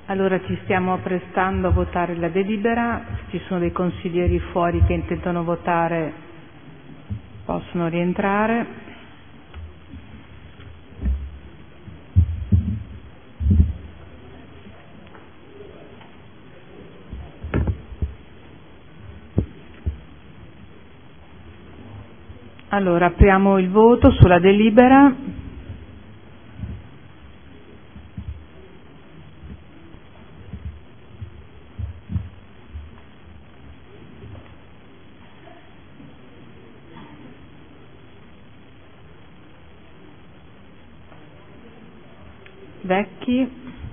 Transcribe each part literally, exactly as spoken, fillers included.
Allora ci stiamo apprestando a votare la delibera. Se ci sono dei consiglieri fuori che intendono votare, possono rientrare. Allora apriamo il voto sulla delibera. Vecchi.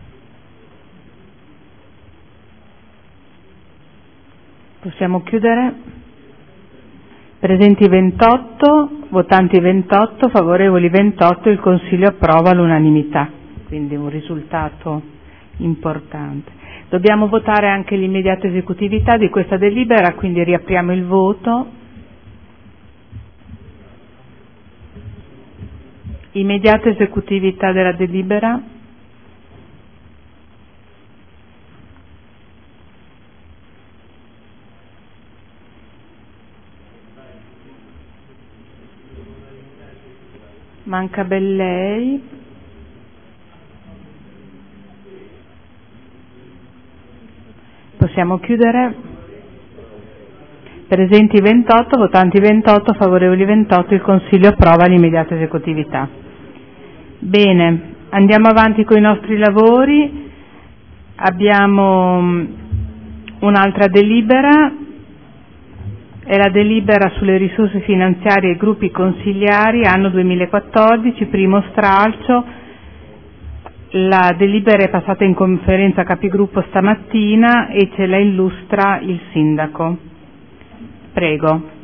Possiamo chiudere. Presenti ventotto, votanti ventotto, favorevoli ventotto, il Consiglio approva all'unanimità, quindi un risultato importante. Dobbiamo votare anche l'immediata esecutività di questa delibera, quindi riapriamo il voto. Immediata esecutività della delibera. Manca Bellei. Possiamo chiudere. Presenti ventotto, votanti ventotto, favorevoli ventotto, il Consiglio approva l'immediata esecutività. Bene, andiamo avanti con i nostri lavori. Abbiamo un'altra delibera. È la delibera sulle risorse finanziarie ai gruppi consigliari anno duemilaquattordici, primo stralcio. La delibera è passata in conferenza capigruppo stamattina e ce la illustra il sindaco. Prego.